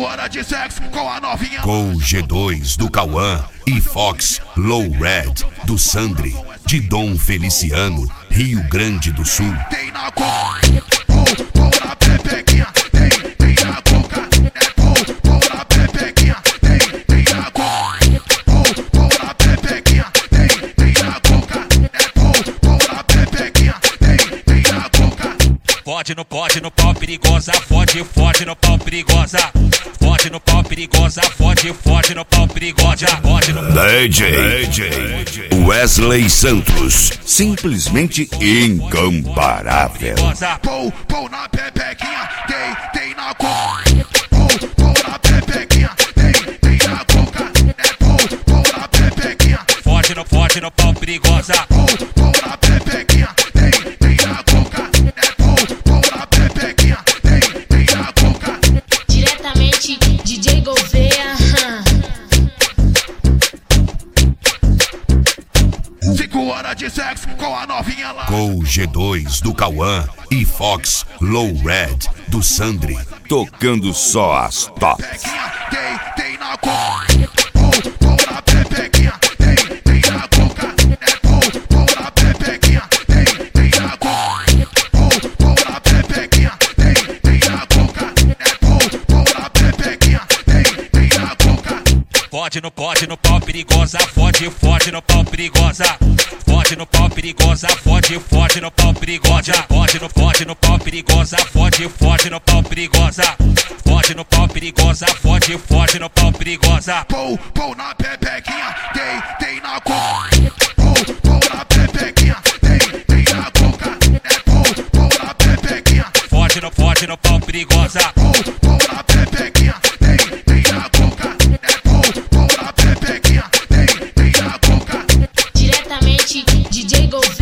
Hora de sexo com a novinha. Com G2 do Cauã e Fox Low Red do Sandri, de Dom Feliciano, Rio Grande do Sul. Tem na coca, pô na pepequinha. Tem na coca, pô na pepequinha. Tem na coca, pô na pepequinha. Tem na coca, pô na pepequinha. Tem na coca. Fode no pau perigosa, fode no pau perigosa. Fode no pau perigosa, fode no pau perigosa. Fode no DJ Wesley Santos, simplesmente incomparável. Pô na pepequinha, tem na coca. Pô na pepequinha, tem na coca. Pô na pepequinha. Fode no pau perigosa. Pô na pepequinha, tem na coca. Pô na pepequinha, tem na coca. Diretamente DJ Gouveia. 5 horas de sexo com a novinha lá. Com G2 do Cauã e Fox Low Red do Sandri, tocando só as tops. Tem na coca. Pô na pepequinha, tem na coca. Pô na pepequinha, tem na coca. Pô na pepequinha, tem na coca. Pô na pepequinha, tem na coca. Fode no pau perigosa, fode no pau perigosa. Fode no pau perigosa, fode no pau perigosa. Fode no pau perigosa, fode no pau perigosa. Fode no pau perigosa, fode no pau perigosa. Pô na pepequinha, tem na coca. Pô na pepequinha, tem na coca. Pô na pepequinha. Fode no pau perigosa. Pô na pepequinha, tem na coca. Pô na pepequinha, tem na coca. Diretamente DJ Gouveia.